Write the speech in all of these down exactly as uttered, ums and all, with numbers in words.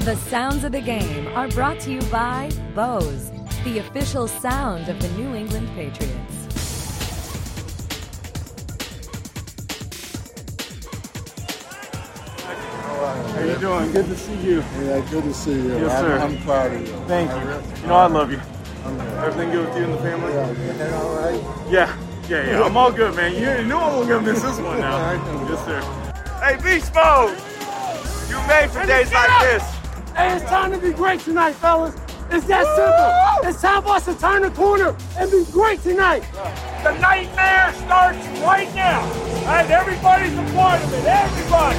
The sounds of the game are brought to you by Bose, the official sound of the New England Patriots. How you doing? Good to see you. Yeah, good to see you. Yes, sir. I'm, I'm proud of you. Thank you. You know I love you. Everything good with you and the family? Yeah, everything all right? Yeah, yeah, yeah. I'm all good, man. You knew I wasn't going to miss this one now. Yes, sir. Hey, Beast Mode! You made for days like this. Hey, it's time to be great tonight, fellas. It's that simple. It's time for us to turn the corner and be great tonight. The nightmare starts right now. And everybody's a part of it. Everybody.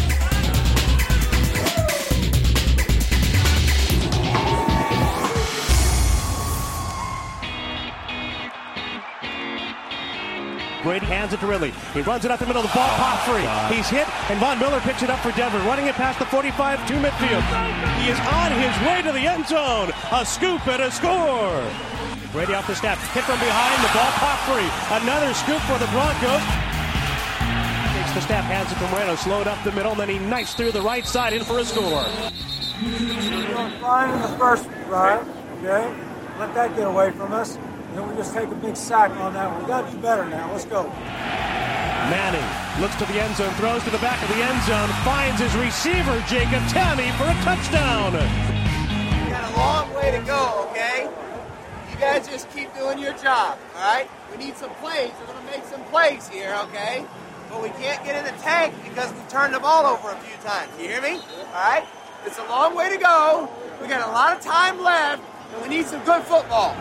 Brady hands it to Ridley. He runs it up the middle. The ball pops free. He's hit, and Von Miller picks it up for Denver, running it past the forty-five to midfield. He is on his way to the end zone. A scoop and a score. Brady off the snap. Hit from behind. The ball popped free. Another scoop for the Broncos. Takes the snap, hands it to Moreno. Slowed up the middle, and then he knifes through the right side in for a score. We're doing fine in the first drive, okay? Let that get away from us. Then we just take a big sack on that one. We got to do better now. Let's go. Manning looks to the end zone, throws to the back of the end zone, finds his receiver, Jacob Tamme, for a touchdown. We got a long way to go, okay? You guys just keep doing your job, all right? We need some plays. We're going to make some plays here, okay? But we can't get in the tank because we turned the ball over a few times. You hear me? All right? It's a long way to go. We got a lot of time left, and we need some good football.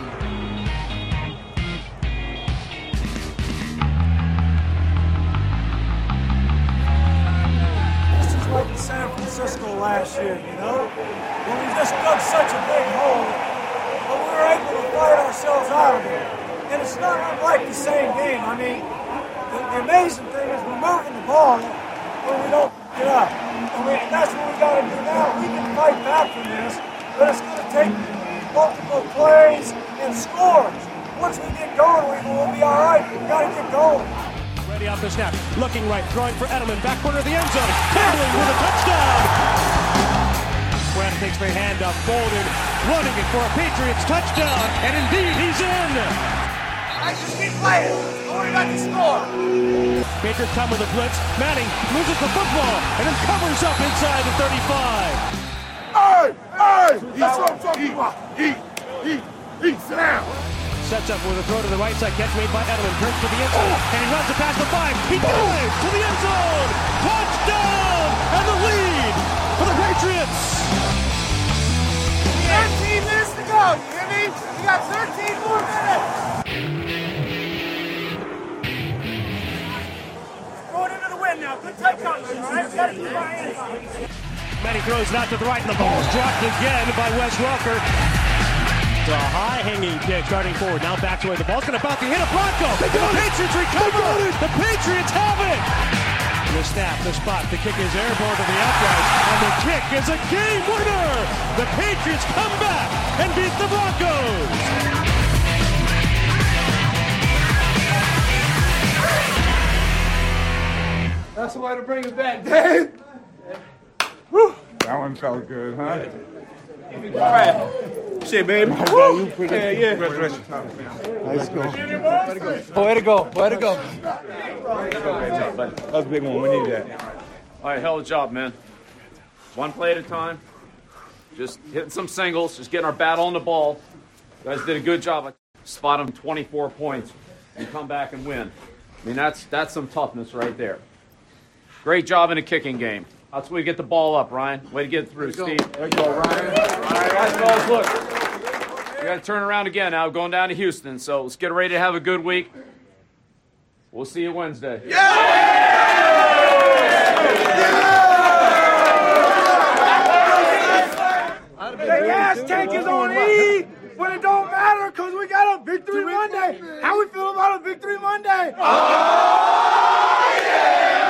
Like in San Francisco last year, you know? When we just dug such a big hole, but we were able to fight ourselves out of it. And it's not unlike the same game. I mean, the, the amazing thing is we're moving the ball when we don't get up. And, we, and that's what we got to do now. We can fight back from this, but it's going to take multiple plays and scores. Once we get going, we will be all right. We've got to get going. Ready off the snap, looking right, throwing for Edelman, back corner of the end zone, Hamlin with a touchdown! Brad takes the handoff, Bolden running it for a Patriots touchdown, and indeed he's in! I just keep playing. Don't worry about the score. Patriots come with a blitz, Manning loses the football, and then covers up inside the thirty-five. Hey! Hey! That's what I'm talking about. Eat! Eat! Eat! Sit down! Sets up with a throw to the right side, catch made by Edelman, turns to the end zone, and he runs it past the five. He dives to the end zone! Touchdown! And the lead for the Patriots! thirteen minutes to go, you hear me? We got thirteen more minutes! Going into the win now. Good tight coverage, all right? We got to keep our hands on it. Manning throws it out to the right, and the ball's dropped again by Wes Welker. It's a high-hanging kick starting forward. Now backs away. The ball's going to bounce. He hit a Bronco. The Patriots recover. The Patriots have it. The snap, the spot. The kick is airborne to the upright. And the kick is a game winner. The Patriots come back and beat the Broncos. That's the way to bring it back, Dave. Whew. That one felt good, huh? All right. Shit, baby. Woo. Yeah, yeah. Congratulations. Let's go. Way to go. Way to go. That was a big one. We need that. All right, hell of a job, man. One play at a time. Just hitting some singles, just getting our bat on the ball. You guys did a good job. Spot them twenty-four points and come back and win. I mean, that's that's some toughness right there. Great job in a kicking game. That's where you get the ball up, Ryan. Way to get it through, Steve. There you go, Ryan. All right, guys, fellas, look. We got to turn around again now, going down to Houston. So let's get ready to have a good week. We'll see you Wednesday. Yeah! The gas tank is on E, but it don't matter because we got a Victory Monday. How we feel about a Victory Monday? Oh, yeah!